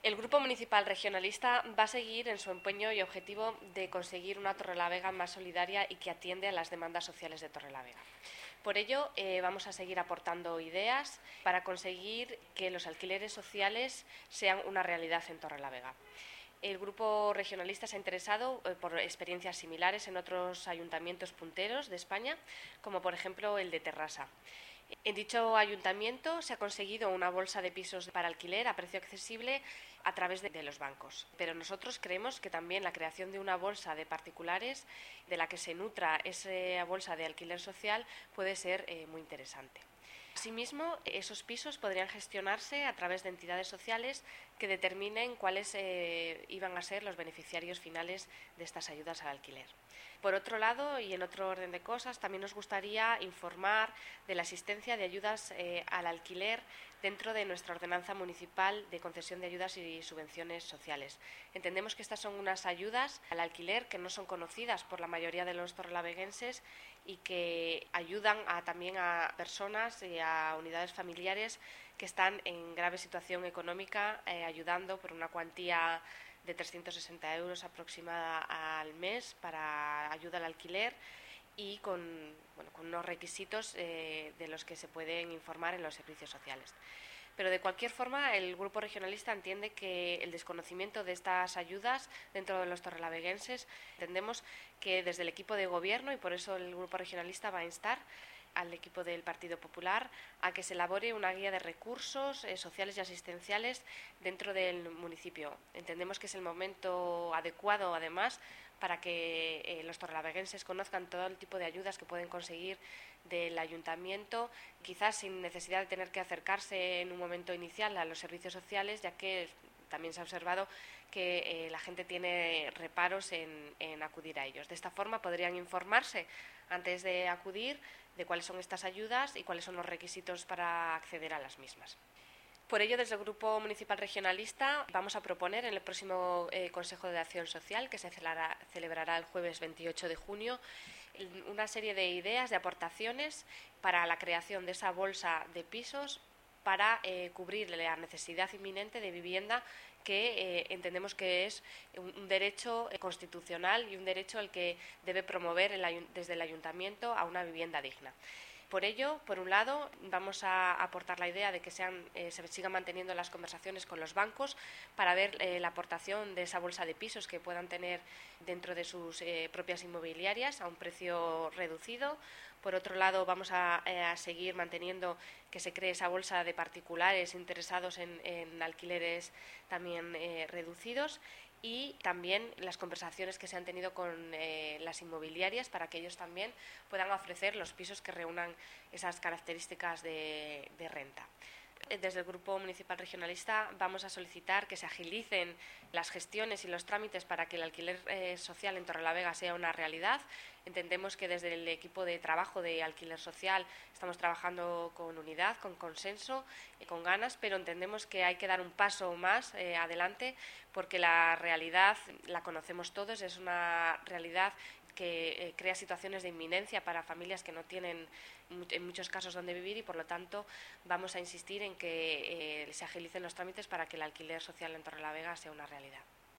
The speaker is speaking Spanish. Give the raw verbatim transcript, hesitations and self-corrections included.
El Grupo Municipal Regionalista va a seguir en su empeño y objetivo de conseguir una Torrelavega más solidaria y que atiende a las demandas sociales de Torrelavega. Por ello, eh, vamos a seguir aportando ideas para conseguir que los alquileres sociales sean una realidad en Torrelavega. El Grupo Regionalista se ha interesado eh, por experiencias similares en otros ayuntamientos punteros de España, como por ejemplo el de Terrassa. En dicho ayuntamiento se ha conseguido una bolsa de pisos para alquiler a precio accesible a través de, de los bancos. Pero nosotros creemos que también la creación de una bolsa de particulares de la que se nutra esa bolsa de alquiler social puede ser eh, muy interesante. Asimismo, esos pisos podrían gestionarse a través de entidades sociales que determinen cuáles eh, iban a ser los beneficiarios finales de estas ayudas al alquiler. Por otro lado, y en otro orden de cosas, también nos gustaría informar de la existencia de ayudas eh, al alquiler dentro de nuestra ordenanza municipal de concesión de ayudas y subvenciones sociales. Entendemos que estas son unas ayudas al alquiler que no son conocidas por la mayoría de los torrelaveguenses y que ayudan a, también a personas y a unidades familiares que están en grave situación económica, eh, ayudando por una cuantía de trescientos sesenta euros aproximada al mes para ayuda al alquiler y con, bueno, con unos requisitos eh, de los que se pueden informar en los servicios sociales. Pero de cualquier forma, el Grupo Regionalista entiende que el desconocimiento de estas ayudas dentro de los torrelaveguenses, entendemos que desde el equipo de gobierno, y por eso el Grupo Regionalista va a instar al equipo del Partido Popular a que se elabore una guía de recursos eh, sociales y asistenciales dentro del municipio. Entendemos que es el momento adecuado, además, para que eh, los torrelaveguenses conozcan todo el tipo de ayudas que pueden conseguir del ayuntamiento, quizás sin necesidad de tener que acercarse en un momento inicial a los servicios sociales, ya que también se ha observado que eh, la gente tiene reparos en, en acudir a ellos. De esta forma podrían informarse antes de acudir de cuáles son estas ayudas y cuáles son los requisitos para acceder a las mismas. Por ello, desde el Grupo Municipal Regionalista vamos a proponer en el próximo eh, Consejo de Acción Social, que se celebrará, celebrará el jueves veintiocho de junio, una serie de ideas, de aportaciones para la creación de esa bolsa de pisos para eh, cubrir la necesidad inminente de vivienda que eh, entendemos que es un, un derecho constitucional y un derecho al que debe promover el, desde el Ayuntamiento a una vivienda digna. Por ello, por un lado, vamos a aportar la idea de que sean, eh, se sigan manteniendo las conversaciones con los bancos para ver eh, la aportación de esa bolsa de pisos que puedan tener dentro de sus eh, propias inmobiliarias a un precio reducido. Por otro lado, vamos a, eh, a seguir manteniendo que se cree esa bolsa de particulares interesados en, en alquileres también eh, reducidos. Y también las conversaciones que se han tenido con eh, las inmobiliarias para que ellos también puedan ofrecer los pisos que reúnan esas características de, de renta. Desde el Grupo Municipal Regionalista vamos a solicitar que se agilicen las gestiones y los trámites para que el alquiler eh, social en Torrelavega sea una realidad. Entendemos que desde el equipo de trabajo de alquiler social estamos trabajando con unidad, con consenso, y con ganas, pero entendemos que hay que dar un paso más eh, adelante porque la realidad la conocemos todos, es una realidad que eh, crea situaciones de inminencia para familias que no tienen en muchos casos donde vivir y por lo tanto vamos a insistir en que eh, se agilicen los trámites para que el alquiler social en Torrelavega sea una realidad.